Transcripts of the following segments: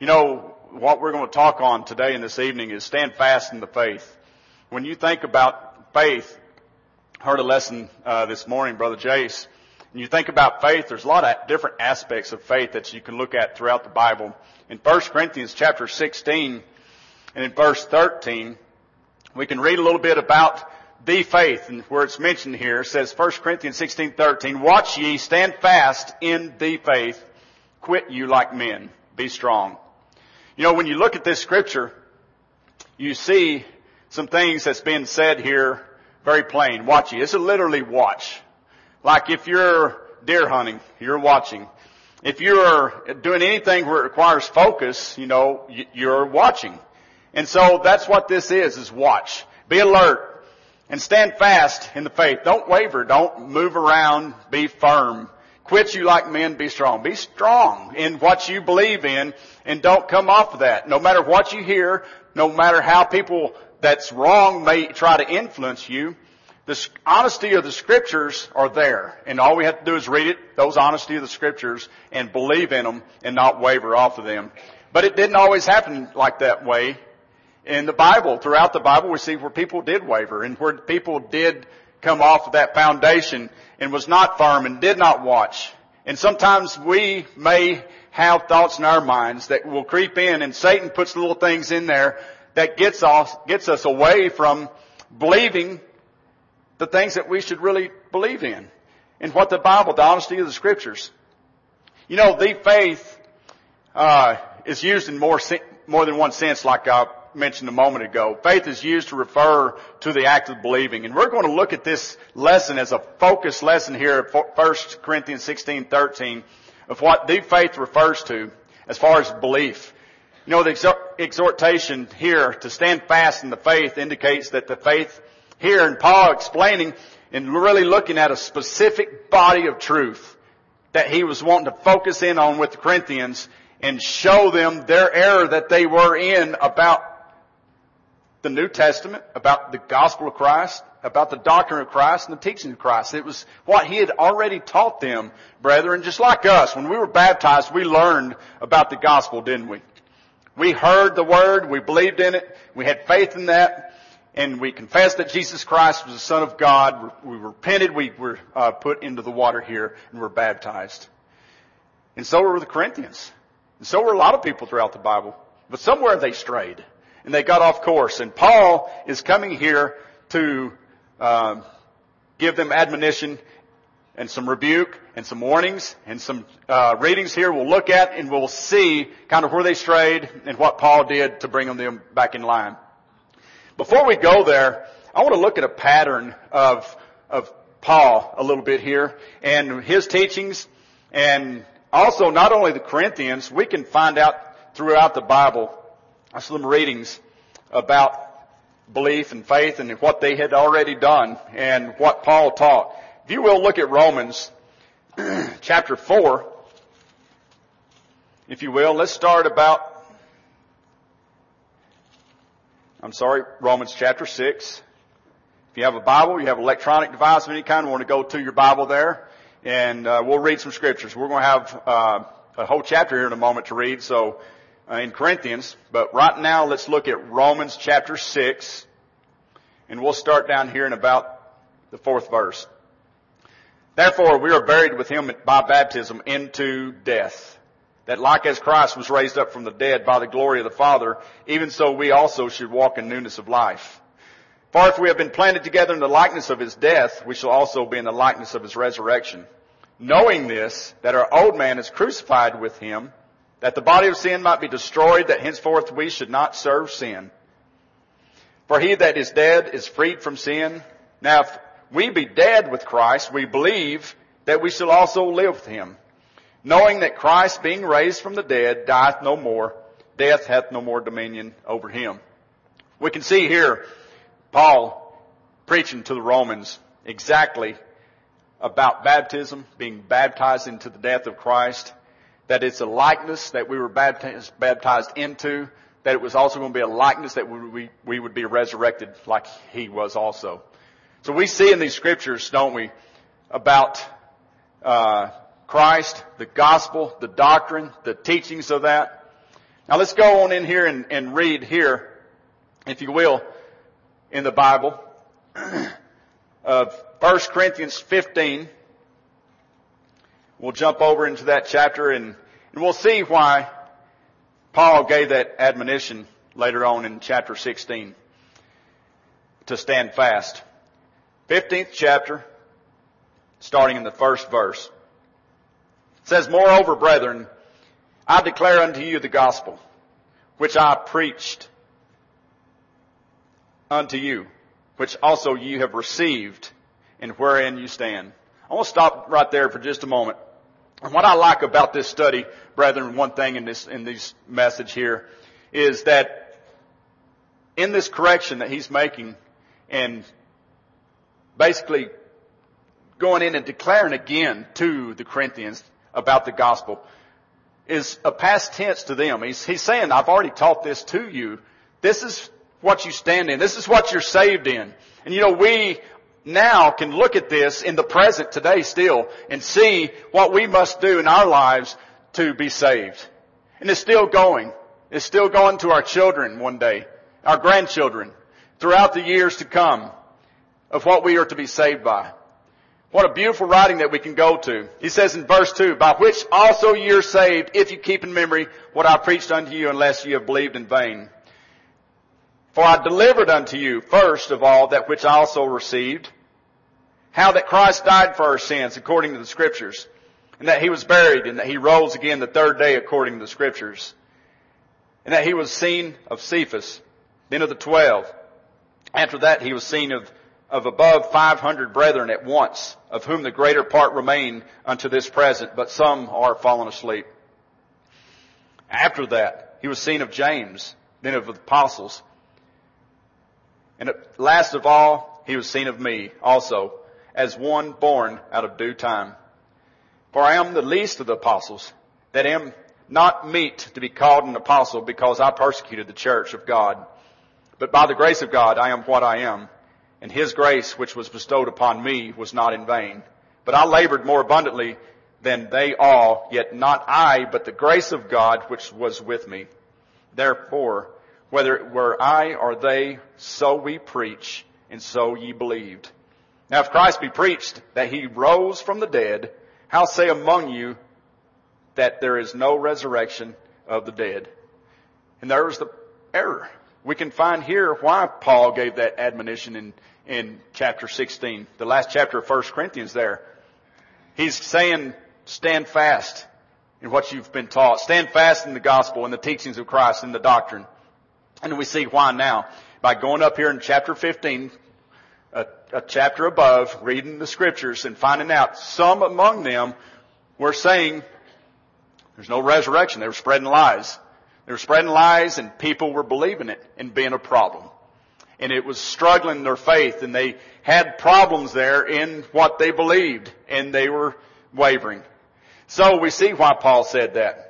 You know, what we're going to talk on today and this evening is stand fast in the faith. When you think about faith, I heard a lesson this morning, Brother Jace. When you think about faith, there's a lot of different aspects of faith that you can look at throughout the Bible. In 1 Corinthians chapter 16 and in verse 13, we can read a little bit about the faith, and where it's mentioned here, it says 1 Corinthians 16:13, "Watch ye, stand fast in the faith, quit you like men, be strong." You know, when you look at this scripture, you see some things that's been said here very plain. Watch ye. It's a literally watch. Like if you're deer hunting, you're watching. If you're doing anything where it requires focus, you know, you're watching. And so that's what this is watch. Be alert and stand fast in the faith. Don't waver. Don't move around. Be firm. Quit you like men. Be strong. Be strong in what you believe in and don't come off of that. No matter what you hear, no matter how people that's wrong may try to influence you, the honesty of the scriptures are there. And all we have to do is read it, those honesty of the scriptures, and believe in them and not waver off of them. But it didn't always happen like that way. In the Bible, throughout the Bible, we see where people did waver and where people did come off of that foundation and was not firm and did not watch. And sometimes we may have thoughts in our minds that will creep in, and Satan puts little things in there that gets us away from believing the things that we should really believe in. And what the Bible, the honesty of the scriptures. You know, the faith is used in more than one sense, like I mentioned a moment ago. Faith is used to refer to the act of believing. And we're going to look at this lesson as a focused lesson here at 1 Corinthians 16:13 of what the faith refers to as far as belief. You know, the exhortation here to stand fast in the faith indicates that the faith here, and Paul explaining and really looking at a specific body of truth that he was wanting to focus in on with the Corinthians and show them their error that they were in about the New Testament, about the gospel of Christ, about the doctrine of Christ and the teaching of Christ. It was what he had already taught them, brethren, just like us. When we were baptized, we learned about the gospel, didn't we? We heard the word, we believed in it, we had faith in that, and we confessed that Jesus Christ was the Son of God. We repented, we were put into the water here, and were baptized. And so were the Corinthians. And so were a lot of people throughout the Bible. But somewhere they strayed. And they got off course. And Paul is coming here to give them admonition and some rebuke and some warnings and some readings here we'll look at, and we'll see kind of where they strayed and what Paul did to bring them back in line. Before we go there, I want to look at a pattern of Paul a little bit here and his teachings, and also not only the Corinthians. We can find out throughout the Bible some readings about belief and faith and what they had already done and what Paul taught. If you will, look at Romans chapter 4, if you will. Let's start Romans chapter 6. If you have a Bible, you have an electronic device of any kind, want to go to your Bible there, and we'll read some scriptures. We're going to have a whole chapter here in a moment to read, so in Corinthians. But right now, let's look at Romans chapter 6, and we'll start down here in about the 4th verse. "Therefore, we are buried with him by baptism into death, that like as Christ was raised up from the dead by the glory of the Father, even so we also should walk in newness of life. For if we have been planted together in the likeness of his death, we shall also be in the likeness of his resurrection. Knowing this, that our old man is crucified with him, that the body of sin might be destroyed, that henceforth we should not serve sin. For he that is dead is freed from sin. Now if we be dead with Christ, we believe that we shall also live with him. Knowing that Christ, being raised from the dead, dieth no more, death hath no more dominion over him." We can see here Paul preaching to the Romans exactly about baptism, being baptized into the death of Christ, that it's a likeness that we were baptized into, that it was also going to be a likeness that we would be resurrected like he was also. So we see in these scriptures, don't we, about Christ, the gospel, the doctrine, the teachings of that. Now let's go on in here and read here, if you will, in the Bible, of 1 Corinthians 15. We'll jump over into that chapter and we'll see why Paul gave that admonition later on in chapter 16 to stand fast. 15th chapter, starting in the first verse. It says, "Moreover, brethren, I declare unto you the gospel, which I preached unto you, which also you have received, and wherein you stand." I want to stop right there for just a moment. And what I like about this study, brethren, one thing in this message here, is that in this correction that he's making and basically going in and declaring again to the Corinthians about the gospel, is a past tense to them. He's saying, I've already taught this to you. This is what you stand in. This is what you're saved in. And we now can look at this in the present today still and see what we must do in our lives to be saved. And it's still going. It's still going to our children one day, our grandchildren, throughout the years to come, of what we are to be saved by. What a beautiful writing that we can go to. He says in verse 2, "By which also ye are saved, if you keep in memory what I preached unto you, unless ye have believed in vain. For I delivered unto you first of all that which I also received, how that Christ died for our sins according to the Scriptures, and that he was buried, and that he rose again the third day according to the Scriptures, and that he was seen of Cephas, then of the 12. After that he was seen of above 500 brethren at once, of whom the greater part remain unto this present, but some are fallen asleep. After that he was seen of James, then of the apostles. And at last of all, he was seen of me also, as one born out of due time. For I am the least of the apostles, that am not meet to be called an apostle, because I persecuted the church of God. But by the grace of God I am what I am, and his grace which was bestowed upon me was not in vain. But I labored more abundantly than they all, yet not I, but the grace of God which was with me. Therefore, whether it were I or they, so we preach, and so ye believed. Now if Christ be preached that he rose from the dead, how say among you that there is no resurrection of the dead?" And there was the error. We can find here why Paul gave that admonition in chapter 16, the last chapter of 1 Corinthians there. He's saying, stand fast in what you've been taught. Stand fast in the gospel and the teachings of Christ and the doctrine. And we see why now. By going up here in chapter 15, a chapter above, reading the Scriptures and finding out some among them were saying there's no resurrection. They were spreading lies. They were spreading lies, and people were believing it and being a problem. And it was struggling their faith, and they had problems there in what they believed, and they were wavering. So we see why Paul said that.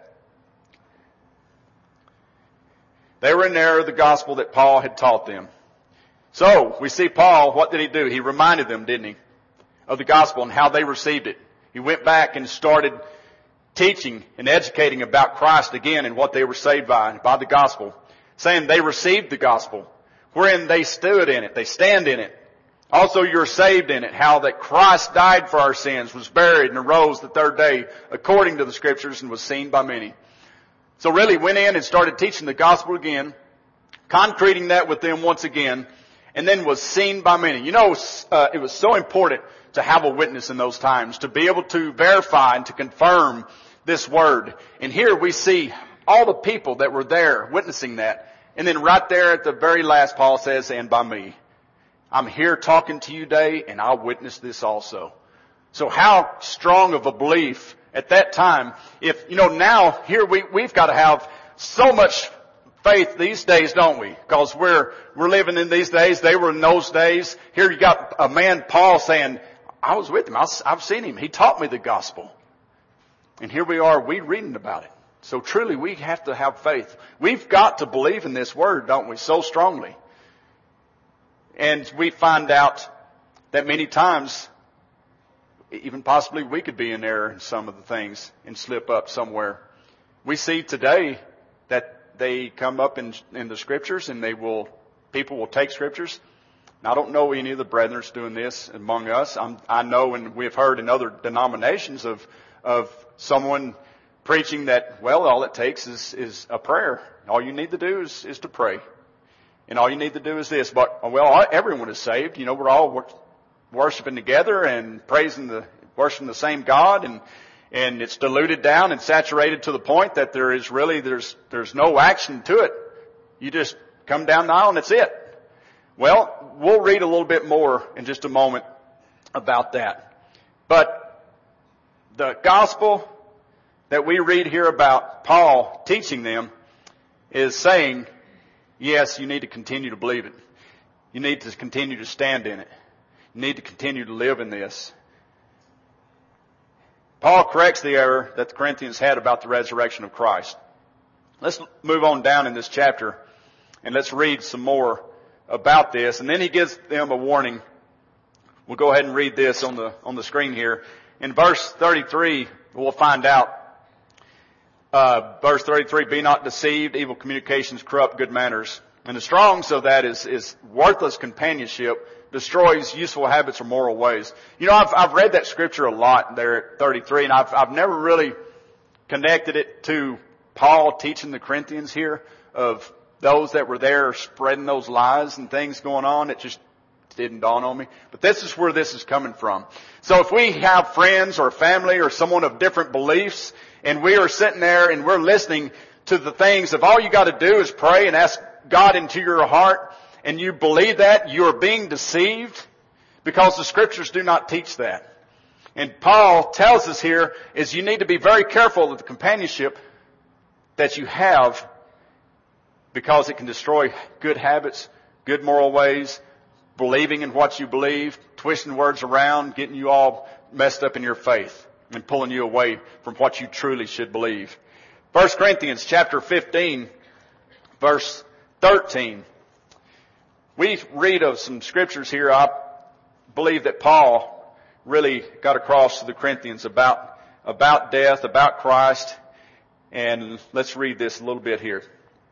They were in error of the gospel that Paul had taught them. So we see Paul, what did he do? He reminded them, didn't he, of the gospel and how they received it. He went back and started teaching and educating about Christ again and what they were saved by the gospel, saying they received the gospel, wherein they stood in it, they stand in it. Also you're saved in it, how that Christ died for our sins, was buried, and arose the third day according to the Scriptures, and was seen by many. So really went in and started teaching the gospel again, concreting that with them once again, and then was seen by many. It was so important to have a witness in those times, to be able to verify and to confirm this word. And here we see all the people that were there witnessing that. And then right there at the very last, Paul says, and by me. I'm here talking to you today, and I'll witness this also. So how strong of a belief at that time, if, now here we've got to have so much faith these days, don't we? Because we're living in these days. They were in those days. Here you got a man, Paul, saying, I was with him. I've seen him. He taught me the gospel. And here we are, we reading about it. So truly we have to have faith. We've got to believe in this word, don't we? So strongly. And we find out that many times, even possibly we could be in error in some of the things and slip up somewhere. We see today that they come up in the scriptures, and people will take scriptures. Now, I don't know any of the brethren doing this among us. I know, and we've heard in other denominations of someone preaching that, well, all it takes is a prayer. All you need to do is to pray. And all you need to do is this. But, well, everyone is saved. You know, we're all worshiping together and worshiping the same God, and it's diluted down and saturated to the point that there's no action to it. You just come down the aisle and that's it. Well, we'll read a little bit more in just a moment about that. But the gospel that we read here about Paul teaching them is saying, yes, you need to continue to believe it. You need to continue to stand in it. You need to continue to live in this. Paul corrects the error that the Corinthians had about the resurrection of Christ. Let's move on down in this chapter and let's read some more about this. And then he gives them a warning. We'll go ahead and read this on the screen here. In verse 33, we'll find out. Verse 33, be not deceived, evil communications corrupt good manners. And the Strong's of that is worthless companionship destroys useful habits or moral ways. You know, I've read that scripture a lot there at 33, and I've never really connected it to Paul teaching the Corinthians here of those that were there spreading those lies and things going on. It just didn't dawn on me. But this is where this is coming from. So if we have friends or family or someone of different beliefs, and we are sitting there and we're listening to the things of all you got to do is pray and ask God into your heart, and you believe that, you are being deceived because the scriptures do not teach that. And Paul tells us here is you need to be very careful of the companionship that you have, because it can destroy good habits, good moral ways, believing in what you believe, twisting words around, getting you all messed up in your faith and pulling you away from what you truly should believe. 1 Corinthians chapter 15, verse 13. We read of some scriptures here. I believe that Paul really got across to the Corinthians about death, about Christ. And let's read this a little bit here.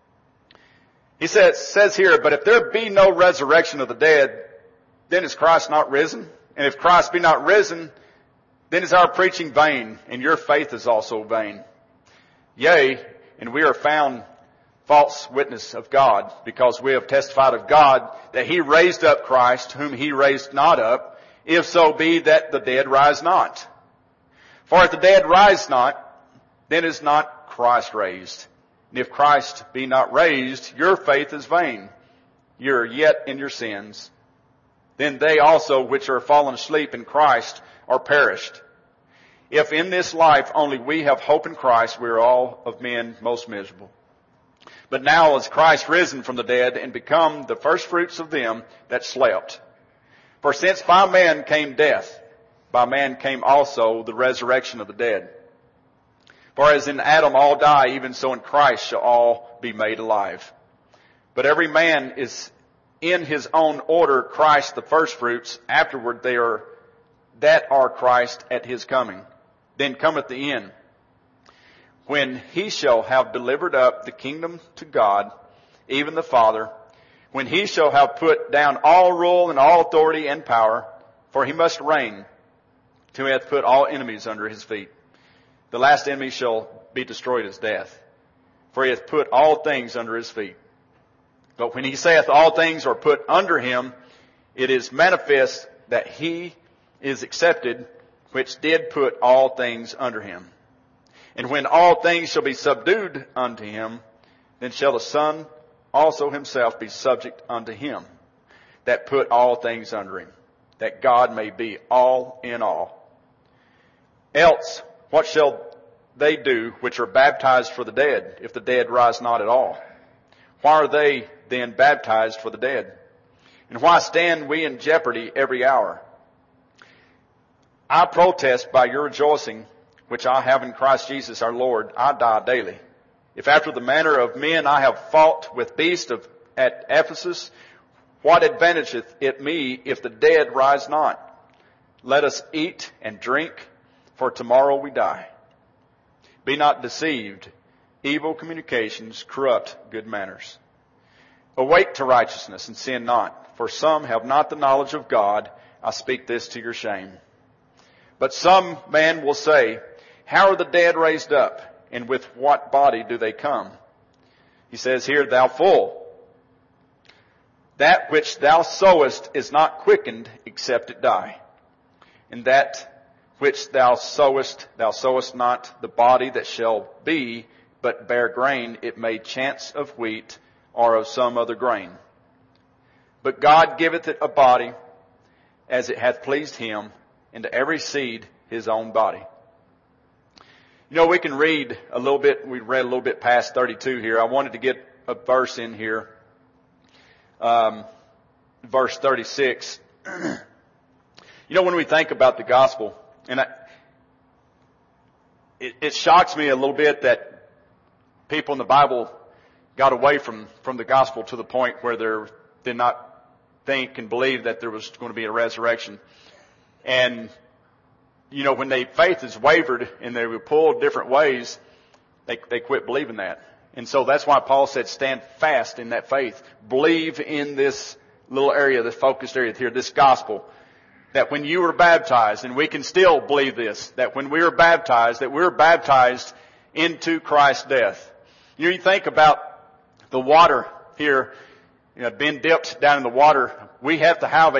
He says here, but if there be no resurrection of the dead, then is Christ not risen? And if Christ be not risen, then is our preaching vain, and your faith is also vain. Yea, and we are found false witness of God, because we have testified of God that he raised up Christ, whom he raised not up, if so be that the dead rise not. For if the dead rise not, then is not Christ raised. And if Christ be not raised, your faith is vain. You are yet in your sins. Then they also which are fallen asleep in Christ are perished. If in this life only we have hope in Christ, we are all of men most miserable. But now is Christ risen from the dead and become the firstfruits of them that slept. For since by man came death, by man came also the resurrection of the dead. For as in Adam all die, even so in Christ shall all be made alive. But every man is in his own order Christ the firstfruits, afterward that are Christ at his coming. Then cometh the end, when he shall have delivered up the kingdom to God, even the Father, when he shall have put down all rule and all authority and power, for he must reign till he hath put all enemies under his feet. The last enemy shall be destroyed as death, for he hath put all things under his feet. But when he saith all things are put under him, it is manifest that he is accepted, which did put all things under him. And when all things shall be subdued unto him, then shall the Son also himself be subject unto him, that put all things under him, that God may be all in all. Else, what shall they do which are baptized for the dead, if the dead rise not at all? Why are they then baptized for the dead? And why stand we in jeopardy every hour? I protest by your rejoicing, which I have in Christ Jesus our Lord, I die daily. If after the manner of men I have fought with beasts at Ephesus, what advantageth it me if the dead rise not? Let us eat and drink, for tomorrow we die. Be not deceived. evil communications corrupt good manners. Awake to righteousness and sin not, for some have not the knowledge of God. I speak this to your shame. But some man will say, how are the dead raised up? And with what body do they come? He says here, thou fool, that which thou sowest is not quickened except it die. And that which thou sowest not the body that shall be, but bear grain, it may chance of wheat or of some other grain. But God giveth it a body as it hath pleased him, and to every seed his own body. You know, we can read a little bit, we read a little bit past 32 here. I wanted to get a verse in here. Verse 36. You know, when we think about the gospel, and it shocks me a little bit that people in the Bible got away from the gospel to the point where they did not think and believe that there was going to be a resurrection. And you know, when faith is wavered and they were pulled different ways, they quit believing that. And so that's why Paul said, stand fast in that faith. Believe in this little area, this focused area here, this gospel. That when you were baptized, and we can still believe this, that when we were baptized into Christ's death. You know, you think about the water here, you know, being dipped down in the water. We have to have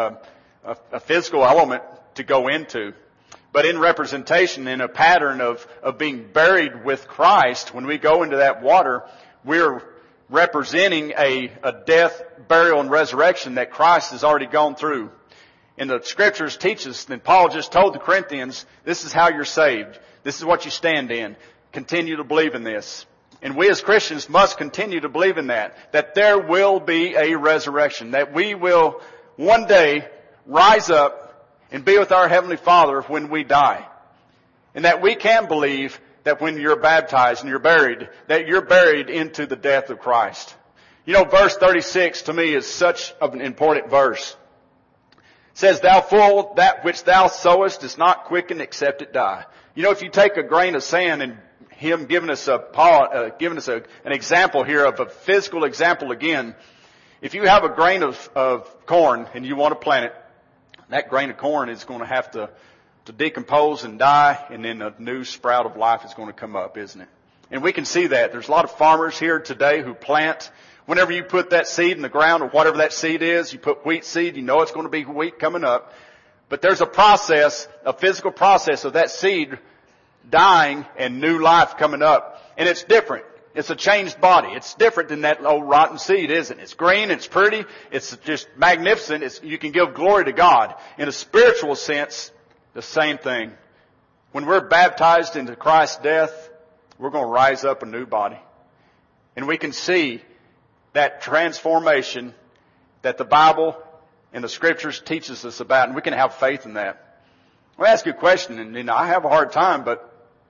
a physical element to go into. But in representation, in a pattern of being buried with Christ, when we go into that water, we're representing a death, burial, and resurrection that Christ has already gone through. And the scriptures teach us, and Paul just told the Corinthians, this is how you're saved. This is what you stand in. Continue to believe in this. And we as Christians must continue to believe in that there will be a resurrection, that we will one day rise up and be with our Heavenly Father when we die. And that we can believe that when you're baptized and you're buried, that you're buried into the death of Christ. You know, verse 36 to me is such an important verse. It says, thou fool, that which thou sowest is not quickened except it die. You know, if you take a grain of sand and him giving us an example here of a physical example again, if you have a grain of corn and you want to plant it, that grain of corn is going to have to decompose and die, and then a new sprout of life is going to come up, isn't it? And we can see that. There's a lot of farmers here today who plant. Whenever you put that seed in the ground, or whatever that seed is, you put wheat seed, you know it's going to be wheat coming up. But there's a process, a physical process of that seed dying and new life coming up. And it's different. It's a changed body. It's different than that old rotten seed, isn't it? It's green, it's pretty, it's just magnificent. You can give glory to God. In a spiritual sense, the same thing. When we're baptized into Christ's death, we're going to rise up a new body. And we can see that transformation that the Bible and the Scriptures teaches us about, and we can have faith in that. I'll ask you a question, and I have a hard time, but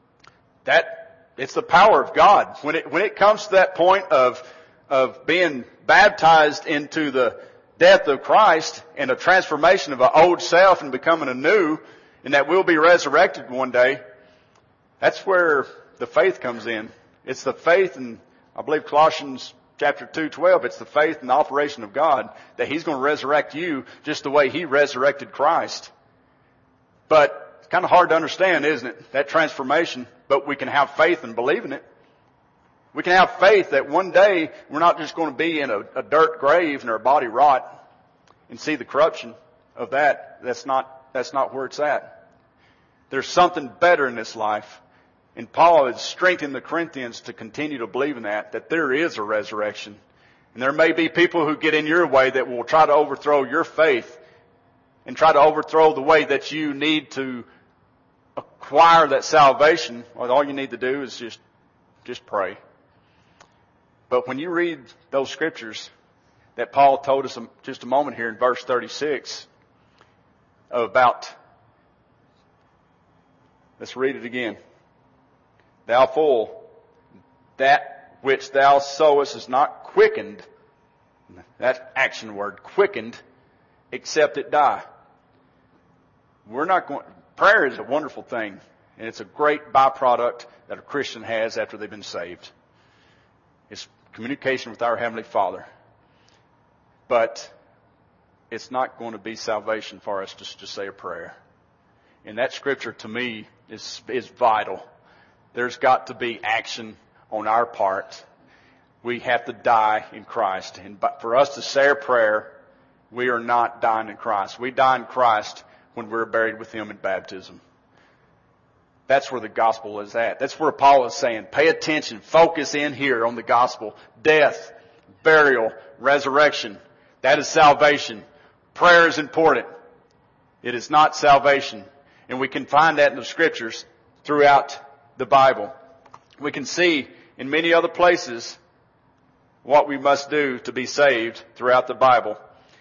it's the power of God. When it comes to that point of being baptized into the death of Christ and a transformation of an old self and becoming a new, and that we'll be resurrected one day, that's where the faith comes in. It's the faith, and I believe Colossians chapter 2:12, it's the faith and the operation of God that He's going to resurrect you just the way He resurrected Christ. But it's kind of hard to understand, isn't it? That transformation. But we can have faith and believe in it. We can have faith that one day we're not just going to be in a dirt grave and our body rot and see the corruption of that. That's not where it's at. There's something better in this life. And Paul is strengthening the Corinthians to continue to believe in that there is a resurrection. And there may be people who get in your way that will try to overthrow your faith and try to overthrow the way that you need to acquire that salvation. Well, all you need to do is just pray. But when you read those scriptures that Paul told us just a moment here in verse 36 about, let's read it again. Thou fool, that which thou sowest is not quickened, that action word, quickened, except it die. Prayer is a wonderful thing. And it's a great byproduct that a Christian has after they've been saved. It's communication with our Heavenly Father. But it's not going to be salvation for us just to say a prayer. And that scripture to me is vital. There's got to be action on our part. We have to die in Christ. And for us to say a prayer, we are not dying in Christ. We die in Christ when we're buried with Him in baptism. That's where the gospel is at. That's where Paul is saying, pay attention, focus in here on the gospel. Death, burial, resurrection. That is salvation. Prayer is important. It is not salvation. And we can find that in the scriptures throughout the Bible. We can see in many other places what we must do to be saved throughout the Bible.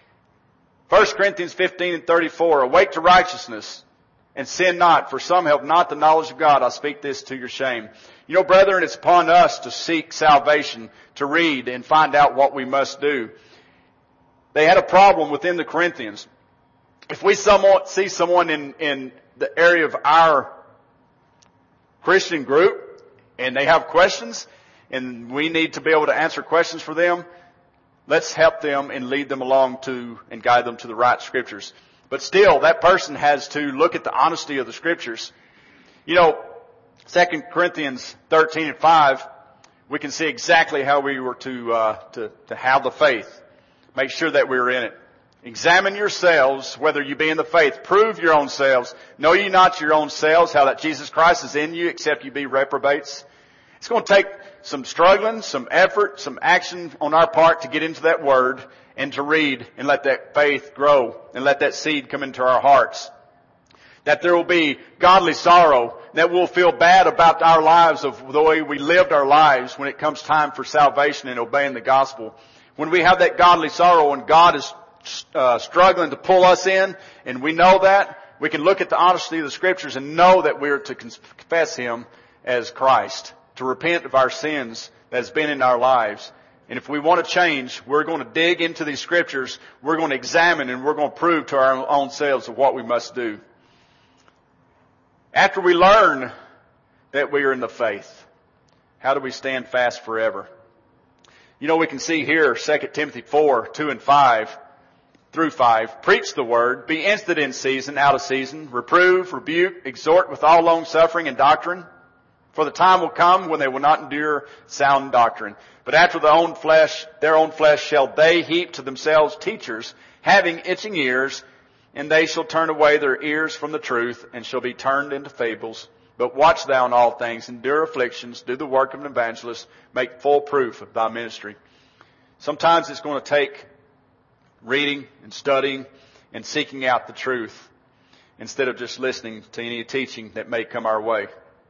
1 Corinthians 15:34, awake to righteousness and sin not, for some have not the knowledge of God. I speak this to your shame. You know, brethren, it's upon us to seek salvation, to read and find out what we must do. They had a problem within the Corinthians. If we see someone in the area of our Christian group and they have questions and we need to be able to answer questions for them, let's help them and lead them along to and guide them to the right scriptures. But still, that person has to look at the honesty of the scriptures. You know, 2 Corinthians 13:5, we can see exactly how we were to have the faith. Make sure that we're in it. Examine yourselves, whether you be in the faith. Prove your own selves. Know ye not your own selves, how that Jesus Christ is in you, except you be reprobates. It's going to take some struggling, some effort, some action on our part to get into that word and to read and let that faith grow and let that seed come into our hearts. That there will be godly sorrow, that we'll feel bad about our lives of the way we lived our lives when it comes time for salvation and obeying the gospel. When we have that godly sorrow and God is struggling to pull us in, and we know that, we can look at the honesty of the scriptures and know that we are to confess Him as Christ, to repent of our sins that has been in our lives. And if we want to change, we're going to dig into these scriptures, we're going to examine, and we're going to prove to our own selves of what we must do. After we learn that we are in the faith, how do we stand fast forever? You know, we can see here 2 Timothy 4:2-5 through 5. Preach the word, be instant in season, out of season, reprove, rebuke, exhort with all long suffering and doctrine. For the time will come when they will not endure sound doctrine. But after their own flesh shall they heap to themselves teachers, having itching ears, and they shall turn away their ears from the truth, and shall be turned into fables. But watch thou in all things, endure afflictions, do the work of an evangelist, make full proof of thy ministry. Sometimes it's going to take reading and studying and seeking out the truth instead of just listening to any teaching that may come our way.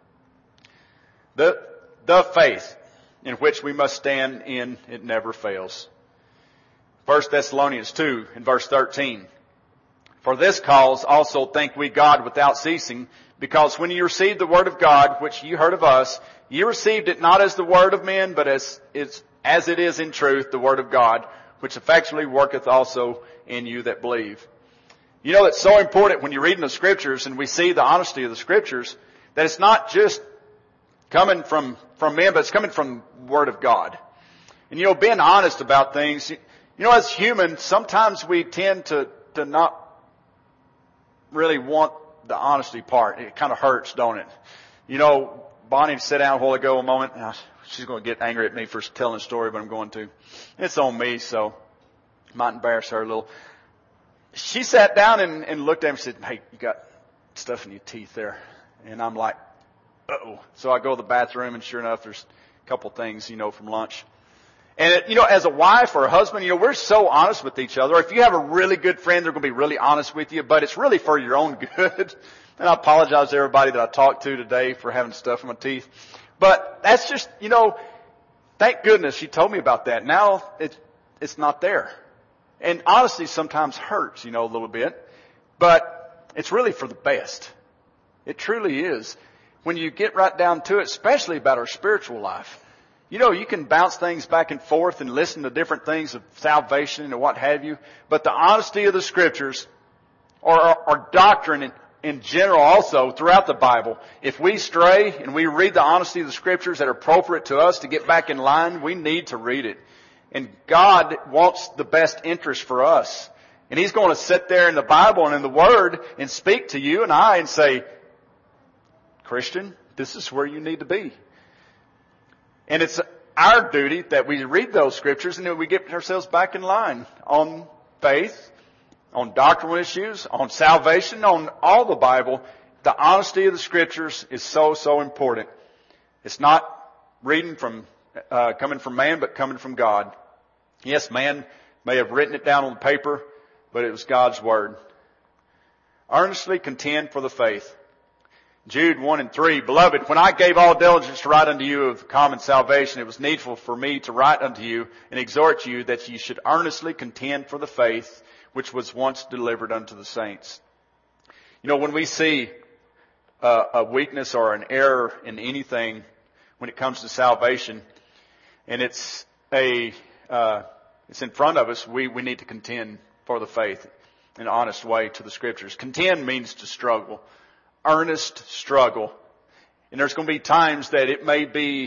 The faith in which we must stand in, it never fails. 1 Thessalonians 2 in verse 13. For this cause also thank we God without ceasing, because when you received the word of God, which you heard of us, you received it not as the word of men, but as it is in truth the word of God, which effectually worketh also in you that believe. You know, it's so important when you're reading the scriptures and we see the honesty of the scriptures, that it's not just coming from men, but it's coming from the word of God. And you know, being honest about things, you know, as humans, sometimes we tend to not really want the honesty part. It kind of hurts, don't it? You know, Bonnie sat down a while ago a moment. She's going to get angry at me for telling a story, but I'm going to. It's on me, so I might embarrass her a little. She sat down and looked at me and said, hey, you got stuff in your teeth there. And I'm like, uh-oh. So I go to the bathroom, and sure enough, there's a couple things, you know, from lunch. And, you know, as a wife or a husband, you know, we're so honest with each other. If you have a really good friend, they're going to be really honest with you, but it's really for your own good. And I apologize to everybody that I talked to today for having stuff in my teeth. But that's just, you know, thank goodness she told me about that. Now it's not there. And honesty sometimes hurts, you know, a little bit. But it's really for the best. It truly is. When you get right down to it, especially about our spiritual life. You know, you can bounce things back and forth and listen to different things of salvation and what have you. But the honesty of the scriptures or doctrine in general also throughout the Bible. If we stray and we read the honesty of the Scriptures that are appropriate to us to get back in line, we need to read it. And God wants the best interest for us. And He's going to sit there in the Bible and in the Word and speak to you and I and say, Christian, this is where you need to be. And it's our duty that we read those Scriptures and that we get ourselves back in line on faith, on doctrinal issues, on salvation, on all the Bible. The honesty of the Scriptures is so, so important. It's not reading from, coming from man, but coming from God. Yes, man may have written it down on the paper, but it was God's Word. Earnestly contend for the faith. Jude 1 and 3, Beloved, when I gave all diligence to write unto you of common salvation, it was needful for me to write unto you and exhort you that ye should earnestly contend for the faith which was once delivered unto the saints. You know, when we see a weakness or an error in anything when it comes to salvation, and it's in front of us, we need to contend for the faith in an honest way to the Scriptures. Contend means to struggle. Earnest struggle. And there's going to be times that it may be,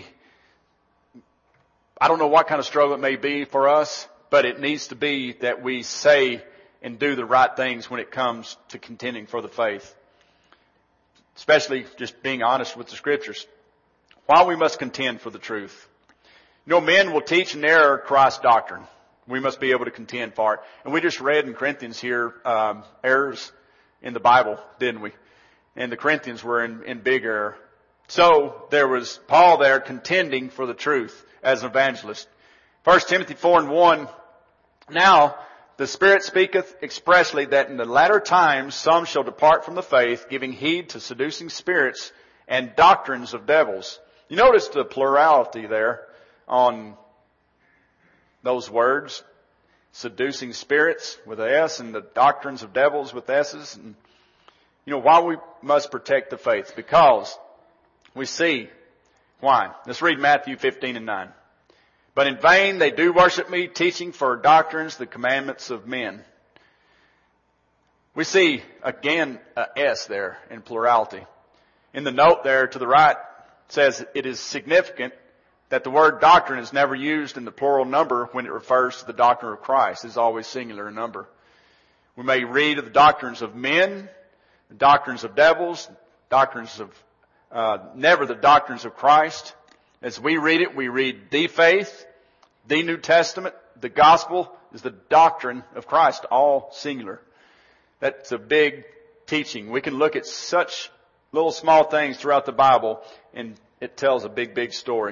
I don't know what kind of struggle it may be for us, but it needs to be that we say and do the right things when it comes to contending for the faith. Especially just being honest with the Scriptures. Why we must contend for the truth. You know, men will teach and err Christ's doctrine. We must be able to contend for it. And we just read in Corinthians here, errors in the Bible, didn't we? And the Corinthians were in big error. So there was Paul there contending for the truth as an evangelist. 1 Timothy 4 and 1, Now the Spirit speaketh expressly that in the latter times some shall depart from the faith, giving heed to seducing spirits and doctrines of devils. You notice the plurality there on those words. Seducing spirits with an S and the doctrines of devils with S's. And you know why we must protect the faith? Because we see why. Let's read Matthew 15 and 9. But in vain they do worship me, teaching for doctrines the commandments of men. We see again a S there in plurality. In the note there to the right it says it is significant that the word doctrine is never used in the plural number when it refers to the doctrine of Christ. It's always singular number. We may read of the doctrines of men, the doctrines of devils, doctrines of, never the doctrines of Christ. As we read it, we read the faith, the New Testament, the gospel is the doctrine of Christ, all singular. That's a big teaching. We can look at such little small things throughout the Bible and it tells a big, big story.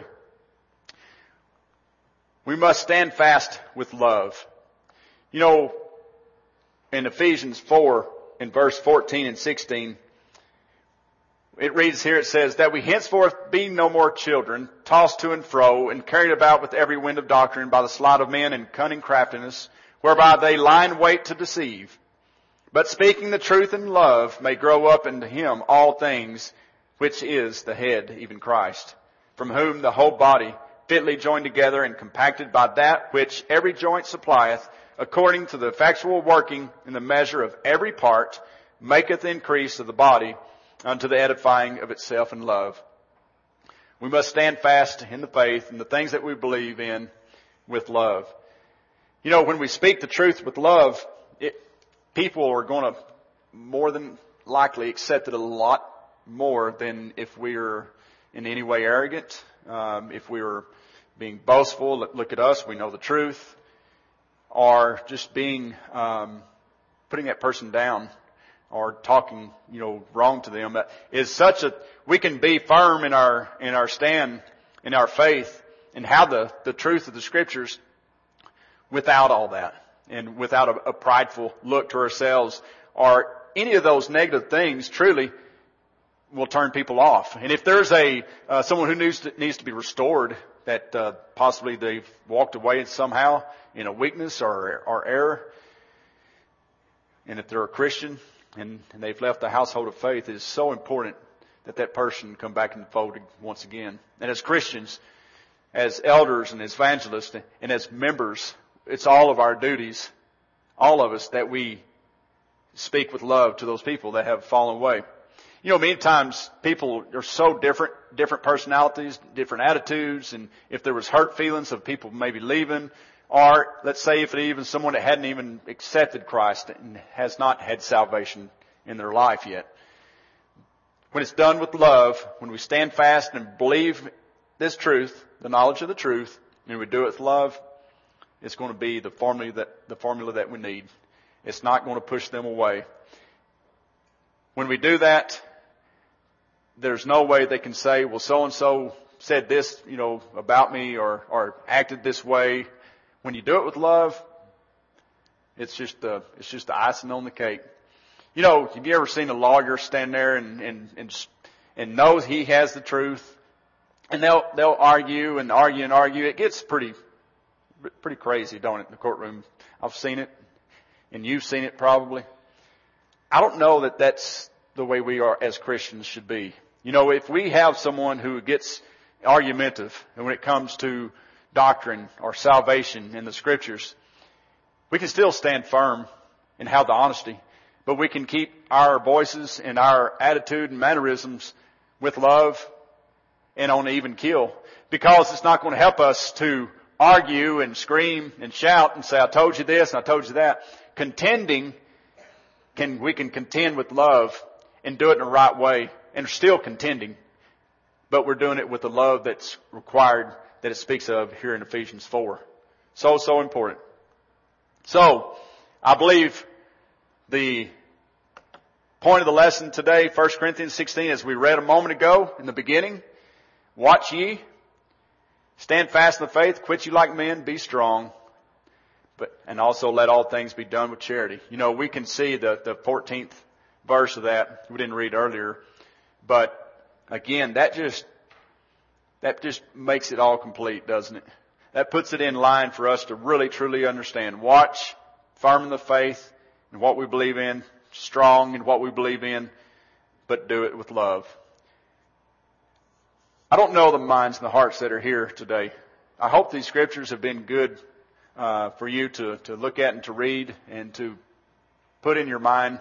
We must stand fast with love. You know, in Ephesians 4, in verse 14 and 16, it reads here, it says, That we henceforth be no more children, tossed to and fro, and carried about with every wind of doctrine by the sleight of men and cunning craftiness, whereby they lie in wait to deceive. But speaking the truth in love may grow up into Him all things, which is the head, even Christ, from whom the whole body, fitly joined together and compacted by that which every joint supplieth, according to the effectual working in the measure of every part, maketh increase of the body unto the edifying of itself in love. We must stand fast in the faith and the things that we believe in with love. You know, when we speak the truth with love, people are going to more than likely accept it a lot more than if we are in any way arrogant, if we were being boastful, look at us, we know the truth, or just being, putting that person down or talking, wrong to them. We can be firm in our stand, in our faith, and have the truth of the Scriptures without all that and without a prideful look to ourselves or any of those negative things truly will turn people off. And if there's someone who needs to be restored, that possibly they've walked away somehow in a weakness or error, and if they're a Christian and they've left the household of faith, it is so important that person come back in the fold once again. And as Christians, as elders and as evangelists and as members, it's all of our duties, all of us, that we speak with love to those people that have fallen away. You know, many times people are so different personalities, different attitudes, and if there was hurt feelings of people maybe leaving, or let's say if it even someone that hadn't even accepted Christ and has not had salvation in their life yet. When it's done with love, when we stand fast and believe this truth, the knowledge of the truth, and we do it with love, it's going to be the formula that we need. It's not going to push them away. When we do that, there's no way they can say, well, so-and-so said this, about me or acted this way. When you do it with love, it's just the icing on the cake. Have you ever seen a lawyer stand there and knows he has the truth, and they'll argue and argue and argue? It gets pretty crazy, don't it, in the courtroom? I've seen it, and you've seen it probably. I don't know that that's the way we are as Christians should be. If we have someone who gets argumentative, and when it comes to doctrine or salvation in the Scriptures, we can still stand firm and have the honesty, but we can keep our voices and our attitude and mannerisms with love and on an even keel, because it's not going to help us to argue and scream and shout and say, I told you this and I told you that. We can contend with love and do it in the right way, and still contending, but we're doing it with the love that's required, that it speaks of here in Ephesians 4. So important. So, I believe the point of the lesson today, 1 Corinthians 16, as we read a moment ago in the beginning, watch ye, stand fast in the faith, quit you like men, be strong, and also let all things be done with charity. We can see the 14th verse of that. We didn't read earlier, but again, that just makes it all complete, doesn't it? That puts it in line for us to really truly understand. Watch, firm in the faith and what we believe in, strong in what we believe in, but do it with love. I don't know the minds and the hearts that are here today. I hope these scriptures have been good for you to look at and to read and to put in your mind.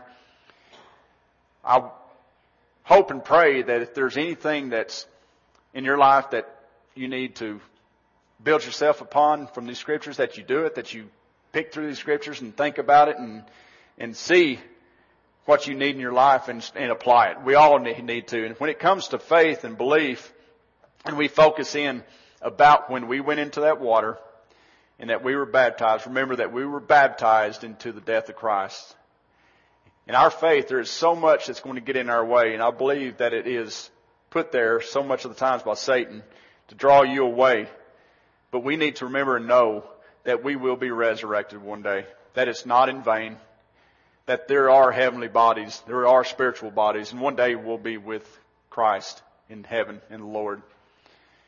I hope and pray that if there's anything that's in your life that you need to build yourself upon from these scriptures, that you do it, that you pick through these scriptures and think about it and see what you need in your life and apply it. We all need to. And when it comes to faith and belief, and we focus in about when we went into that water and that we were baptized, remember that we were baptized into the death of Christ. In our faith, there is so much that's going to get in our way, and I believe that it is put there so much of the times by Satan to draw you away. But we need to remember and know that we will be resurrected one day, that it's not in vain, that there are heavenly bodies, there are spiritual bodies, and one day we'll be with Christ in heaven in the Lord.